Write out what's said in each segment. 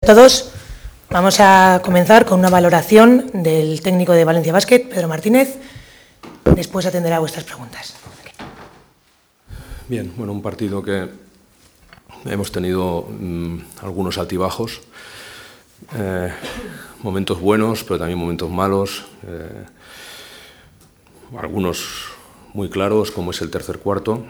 A todos, vamos a comenzar con una valoración del técnico de Valencia Basket, Pedro Martínez. Después atenderá vuestras preguntas. Bien, bueno, un partido que hemos tenido algunos altibajos, momentos buenos, pero también momentos malos, algunos muy claros, como es el tercer cuarto,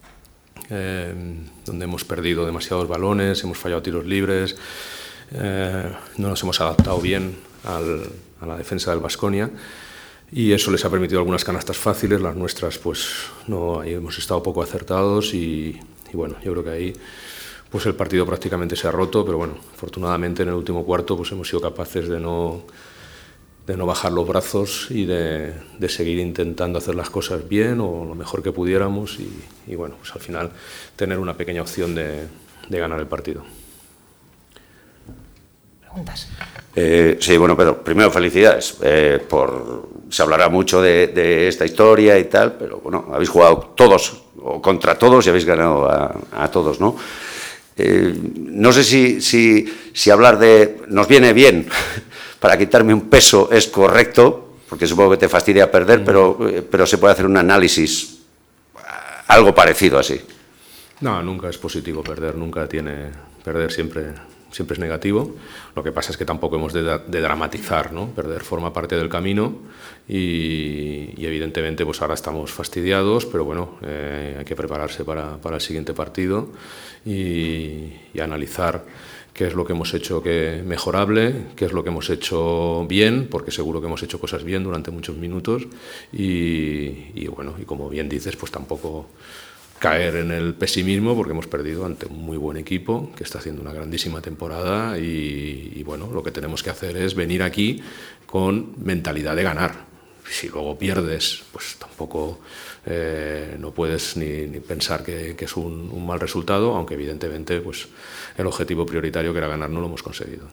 donde hemos perdido demasiados balones, hemos fallado tiros libres. No nos hemos adaptado bien a la defensa del Baskonia y eso les ha permitido algunas canastas fáciles, las nuestras pues no, ahí hemos estado poco acertados y bueno, yo creo que ahí pues el partido prácticamente se ha roto, pero bueno, afortunadamente en el último cuarto pues hemos sido capaces de no bajar los brazos y de seguir intentando hacer las cosas bien o lo mejor que pudiéramos y bueno, pues al final tener una pequeña opción de ganar el partido. Sí, bueno, pero primero felicidades. Se hablará mucho de esta historia y tal, pero bueno, habéis jugado todos o contra todos y habéis ganado a todos, ¿no? No sé si hablar de nos viene bien para quitarme un peso es correcto, porque supongo que te fastidia perder, pero se puede hacer un análisis algo parecido así. No, nunca es positivo perder, perder siempre es negativo. Lo que pasa es que tampoco hemos de dramatizar, ¿no? Perder forma parte del camino y evidentemente pues ahora estamos fastidiados, pero bueno, hay que prepararse para el siguiente partido y analizar qué es lo que hemos hecho mejorable, qué es lo que hemos hecho bien, porque seguro que hemos hecho cosas bien durante muchos minutos y bueno, y como bien dices, pues tampoco caer en el pesimismo porque hemos perdido ante un muy buen equipo que está haciendo una grandísima temporada y bueno, lo que tenemos que hacer es venir aquí con mentalidad de ganar. Si luego pierdes, pues tampoco no puedes ni pensar que es un mal resultado, aunque evidentemente pues el objetivo prioritario que era ganar no lo hemos conseguido.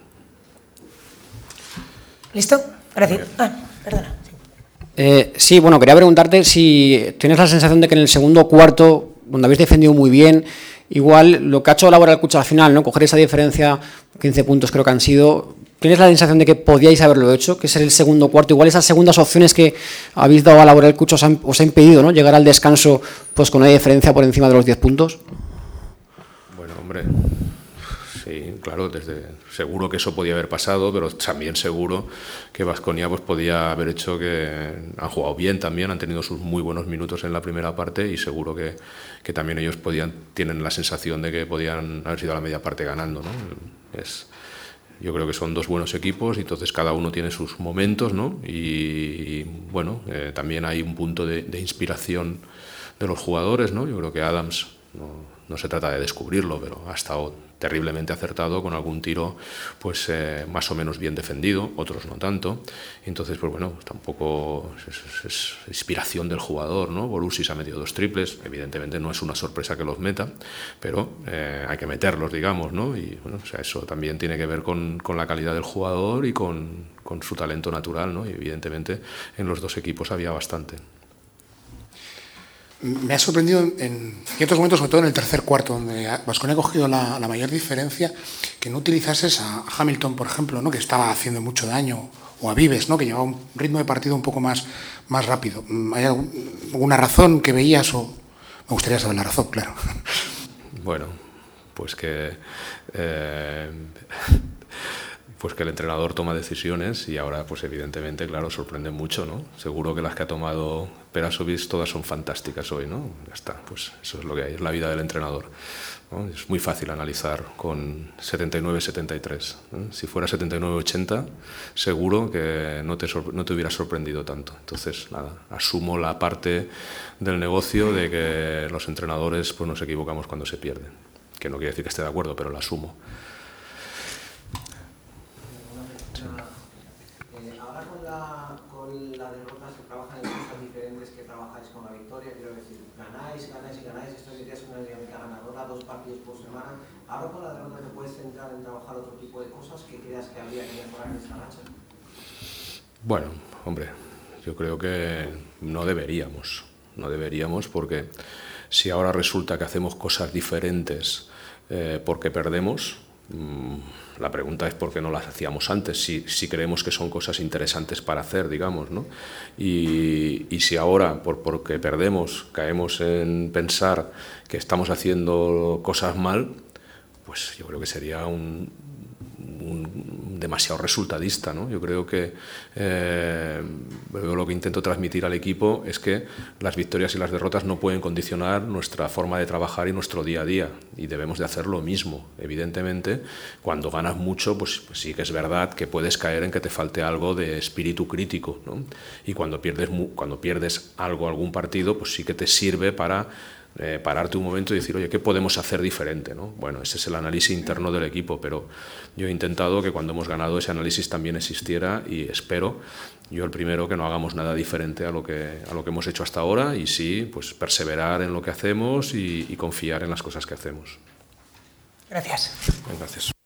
¿Listo? Gracias. Perdona. Sí, bueno, quería preguntarte si tienes la sensación de que en el segundo cuarto, donde habéis defendido muy bien, igual lo que ha hecho Laboral Cucho al final, ¿no? Coger esa diferencia, 15 puntos creo que han sido, ¿tienes la sensación de que podíais haberlo hecho? Que es el segundo cuarto, igual esas segundas opciones que habéis dado a Laboral Cucho os ha impedido, ¿no? Llegar al descanso pues con una diferencia por encima de los 10 puntos. Bueno, hombre, sí, claro, seguro que eso podía haber pasado, pero también seguro que Baskonia pues podía haber hecho que han jugado bien también, han tenido sus muy buenos minutos en la primera parte y seguro que también ellos tienen la sensación de que podían haber sido a la media parte ganando, ¿no? Yo creo que son dos buenos equipos y entonces cada uno tiene sus momentos, ¿no? Y bueno, también hay un punto de inspiración de los jugadores, ¿no? Yo creo que Adams no se trata de descubrirlo, pero ha estado terriblemente acertado con algún tiro pues más o menos bien defendido, otros no tanto. Entonces, pues bueno, tampoco es inspiración del jugador, ¿no? Borussis ha metido 2 triples, evidentemente no es una sorpresa que los meta, pero hay que meterlos, digamos, ¿no? Y bueno, o sea, eso también tiene que ver con la calidad del jugador y con su talento natural, ¿no? Y evidentemente en los dos equipos había bastante. Me ha sorprendido en ciertos momentos, sobre todo en el tercer cuarto, donde Baskonia ha cogido la mayor diferencia, que no utilizases a Hamilton, por ejemplo, ¿no? Que estaba haciendo mucho daño, o a Vives, ¿no? Que llevaba un ritmo de partido un poco más rápido. ¿Hay alguna razón que veías o me gustaría saber la razón, claro? Bueno, pues que el entrenador toma decisiones y ahora, pues evidentemente, claro, sorprende mucho, ¿no? Seguro que las que ha tomado Perasovic todas son fantásticas hoy, ¿no? Ya está, pues eso es lo que hay, es la vida del entrenador, ¿no? Es muy fácil analizar con 79-73, ¿no? Si fuera 79-80, seguro que no te hubiera sorprendido tanto. Entonces, nada, asumo la parte del negocio de que los entrenadores pues nos equivocamos cuando se pierden, que no quiere decir que esté de acuerdo, pero la asumo. Con la derrota se trabajan en cosas diferentes que trabajáis con la victoria, quiero decir, ganáis, esto sería una dinámica ganadora, 2 partidos por semana. Ahora con la derrota te puedes centrar en trabajar otro tipo de cosas que creas que habría que mejorar en esta racha. Bueno, hombre, yo creo que no deberíamos porque si ahora resulta que hacemos cosas diferentes porque perdemos, La pregunta es por qué no las hacíamos antes, si creemos que son cosas interesantes para hacer, digamos, ¿no? Y si ahora, porque perdemos, caemos en pensar que estamos haciendo cosas mal, pues yo creo que sería demasiado resultadista, ¿no? Yo creo que lo que intento transmitir al equipo es que las victorias y las derrotas no pueden condicionar nuestra forma de trabajar y nuestro día a día, y debemos de hacer lo mismo. Evidentemente, cuando ganas mucho, pues sí que es verdad que puedes caer en que te falte algo de espíritu crítico, ¿no? Y cuando pierdes algún partido, pues sí que te sirve para pararte un momento y decir, oye, ¿qué podemos hacer diferente, ¿no? Bueno, ese es el análisis interno del equipo, pero yo he intentado que cuando hemos ganado ese análisis también existiera, y espero, yo el primero, que no hagamos nada diferente a lo que hemos hecho hasta ahora, y sí, pues perseverar en lo que hacemos y confiar en las cosas que hacemos. Gracias. Gracias.